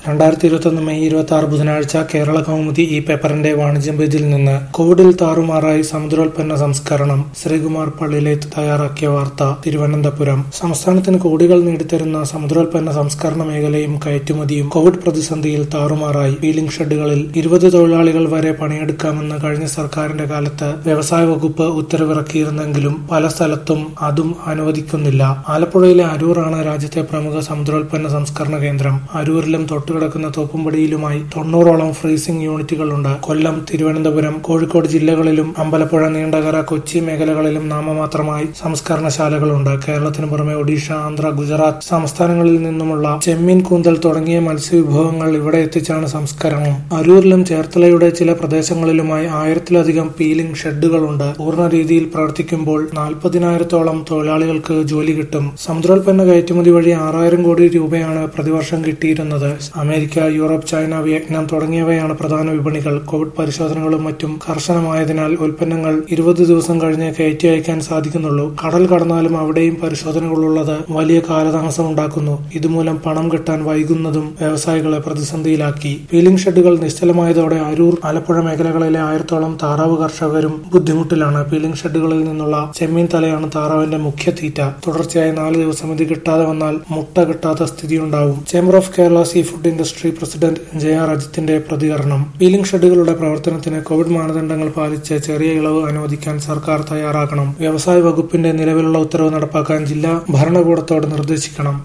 2021 May 26 ബുധനാഴ്ച കേരള കൗമുദി ഈ പേപ്പറിന്റെ വാണിജ്യം പേജിൽ നിന്ന് കോവിഡിൽ താറുമാറായി സമുദ്രോൽപ്പന്ന സംസ്കരണം. ശ്രീകുമാർ പള്ളിലേത്ത് തയ്യാറാക്കിയ വാർത്ത. തിരുവനന്തപുരം. സംസ്ഥാനത്തിന് കോടികൾ നേടിത്തരുന്ന സമുദ്രോൽപ്പന്ന സംസ്കരണ മേഖലയും കയറ്റുമതിയും കോവിഡ് പ്രതിസന്ധിയിൽ താറുമാറായി. പീലിംഗ് ഷെഡുകളിൽ 20 തൊഴിലാളികൾ വരെ പണിയെടുക്കാമെന്ന് കഴിഞ്ഞ സർക്കാരിന്റെ കാലത്ത് വ്യവസായ വകുപ്പ് ഉത്തരവിറക്കിയിരുന്നെങ്കിലും പല സ്ഥലത്തും അതും അനുവദിക്കുന്നില്ല. ആലപ്പുഴയിലെ അരൂറാണ് രാജ്യത്തെ പ്രമുഖ സമുദ്രോൽപ്പന്ന സംസ്കരണ കേന്ദ്രം. അരൂരിലും തൊട്ടുകിടക്കുന്ന തോപ്പുംപടിയിലുമായി 90ഓളം ഫ്രീസിംഗ് യൂണിറ്റുകളുണ്ട്. കൊല്ലം, തിരുവനന്തപുരം, കോഴിക്കോട് ജില്ലകളിലും അമ്പലപ്പുഴ, നീണ്ടകര, കൊച്ചി മേഖലകളിലും നാമമാത്രമായി സംസ്കരണശാലകളുണ്ട്. കേരളത്തിന് പുറമെ ഒഡീഷ, ആന്ധ്ര, ഗുജറാത്ത് സംസ്ഥാനങ്ങളിൽ നിന്നുമുള്ള ചെമ്മീൻ, കൂന്തൽ തുടങ്ങിയ മത്സ്യവിഭവങ്ങൾ ഇവിടെ എത്തിച്ചാണ് സംസ്കരണം. അരൂരിലും ചേർത്തലയുടെ ചില പ്രദേശങ്ങളിലുമായി 1000-ലധികം പീലിംഗ് ഷെഡുകളുണ്ട്. പൂർണ്ണ രീതിയിൽ പ്രവർത്തിക്കുമ്പോൾ 40,000-ഓളം തൊഴിലാളികൾക്ക് ജോലി കിട്ടും. സമുദ്രോൽപ്പന്ന കയറ്റുമതി വഴി 6000 കോടി രൂപയാണ് പ്രതിവർഷം കിട്ടിയിരുന്നത്. അമേരിക്ക, യൂറോപ്പ്, ചൈന, വിയറ്റ്നാം തുടങ്ങിയവയാണ് പ്രധാന വിപണികൾ. കോവിഡ് പരിശോധനകളും മറ്റും കർശനമായതിനാൽ ഉൽപ്പന്നങ്ങൾ 20 ദിവസം കഴിഞ്ഞ് കയറ്റി അയക്കാൻ സാധിക്കുന്നുള്ളൂ. കടൽ കടന്നാലും അവിടെയും പരിശോധനകളുള്ളത് വലിയ കാലതാമസമുണ്ടാക്കുന്നു. ഇതുമൂലം പണം കിട്ടാൻ വൈകുന്നതും വ്യവസായികളെ പ്രതിസന്ധിയിലാക്കി. പീലിംഗ് ഷെഡുകൾ നിശ്ചലമായതോടെ അരൂർ, ആലപ്പുഴ മേഖലകളിലെ 1000-ഓളം താറാവ് കർഷകരും ബുദ്ധിമുട്ടിലാണ്. പീലിംഗ് ഷെഡുകളിൽ നിന്നുള്ള ചെമ്മീൻ തലയാണ് താറാവിന്റെ മുഖ്യ തീറ്റ. തുടർച്ചയായി 4 ദിവസം ഇത് കിട്ടാതെ വന്നാൽ മുട്ട കിട്ടാത്ത സ്ഥിതിയുണ്ടാവും. Chamber of Kerala sea food industry president JR അജിത്തിന്റെ പ്രതികരണം. പീലിംഗ് ഷെഡുകളുടെ പ്രവർത്തനത്തിന് കോവിഡ് മാനദണ്ഡങ്ങൾ പാലിച്ച് ചെറിയ ഇളവ് അനുവദിക്കാൻ സർക്കാർ തയ്യാറാകണം. വ്യവസായ വകുപ്പിന്റെ നിലവിലുള്ള ഉത്തരവ് നടപ്പാക്കാൻ ജില്ലാ ഭരണകൂടത്തോട് നിർദ്ദേശിക്കണം.